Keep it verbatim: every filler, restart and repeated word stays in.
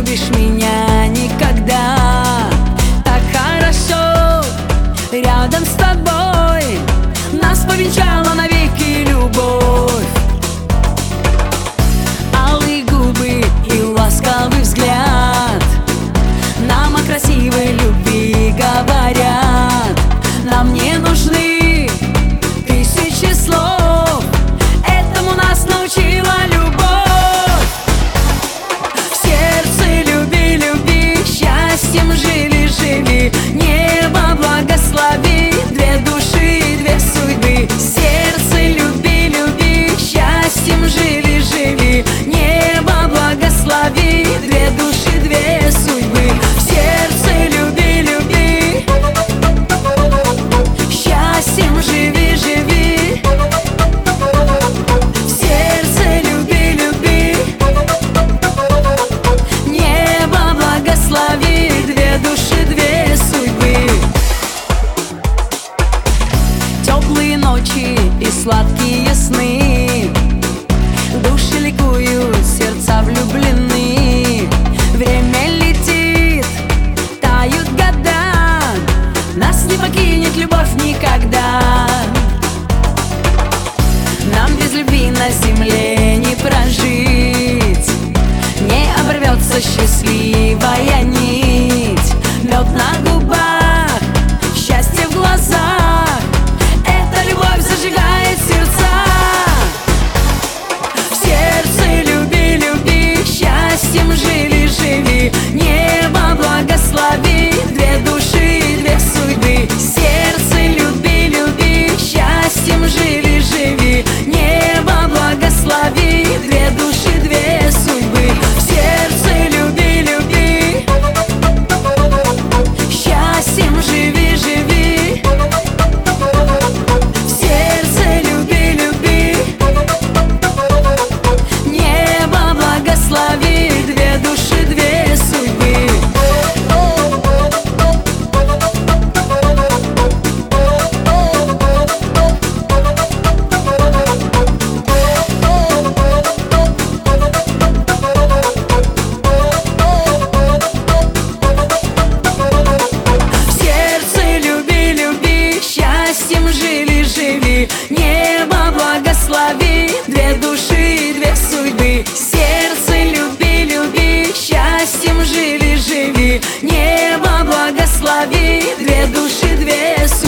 любишь меня никогда. Так хорошо рядом с тобой, нас повенчала навеки любовь. Алые губы и ласковый взгляд нам о красивой любви говорят. Нам не нужны тысячи слов, этому нас научила любовь. В сердце люби, люби, счастьем жили, живи, небо благослови, две души, две судьбы. В сердце люби, люби, счастьем жили, живи, небо благослови, две души, две судьбы. В сердце люби, люби, счастьем живи, живи. В сердце люби, люби, небо благослови, две души, две судьбы. Теплые ночи и сладкие сны, души ликуют, сердца влюблены. Время летит, тают года, нас не покинет любовь никогда. Нам без любви на земле не прожить, не оборвется счастливая нить. Мед на губах, счастье в глазах, эта любовь зажигает сердца. В сердце люби, люби, счастьем жили, живи, небо благослови, две души, две судьбы. В сердце люби, люби, счастьем жили, живи, небо благослови, две души, две судьбы. В сердце люби, люби, счастьем живи, живи. В сердце люби, люби, небо благослови, две души, две судьбы. В сердце люби, люби, счастьем жили, живи, небо благослови, две души, две судьбы. В сердце люби, люби, счастьем жили, живи, небо благослови, две души, две судьбы.